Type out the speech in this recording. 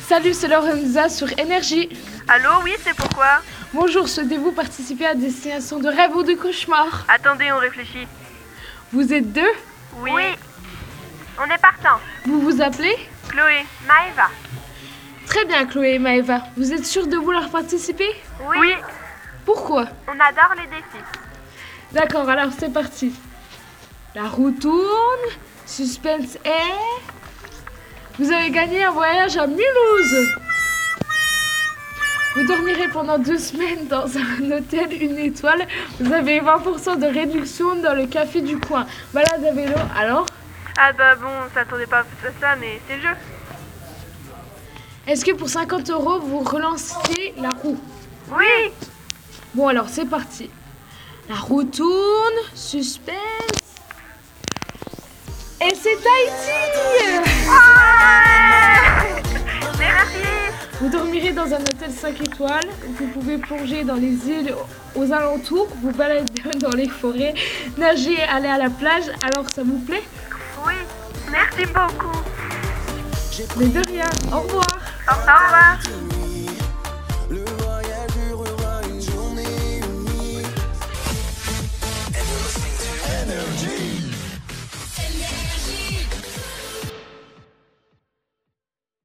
Salut, c'est Lorenza sur Énergie. Allô, oui, c'est pourquoi? Bonjour, souhaitez-vous participer à Destination de rêve ou de cauchemar? Attendez, on réfléchit. Vous êtes deux? Oui. On est partant. Vous vous appelez? Chloé, Maëva. Très bien, Chloé et Maëva. Vous êtes sûrs de vouloir participer? Oui. Pourquoi? On adore les défis. D'accord, alors c'est parti. La roue tourne, suspense est... Vous avez gagné un voyage à Mulhouse. Vous dormirez pendant 2 semaines dans un hôtel 1 étoile. Vous avez 20% de réduction dans le café du coin. Balade à vélo, alors? Ah bah bon, on s'attendait pas à ça, mais c'est le jeu. Est-ce que pour 50 € vous relancez la roue? Oui. Bon alors c'est parti. La roue tourne, suspense. Et c'est Tahiti. Merci. Vous dormirez dans un hôtel 5 étoiles. Vous pouvez plonger dans les îles aux alentours, vous balader dans les forêts, nager, aller à la plage. Alors ça vous plaît? Oui, merci beaucoup. Mais de rien. Au revoir. Au revoir.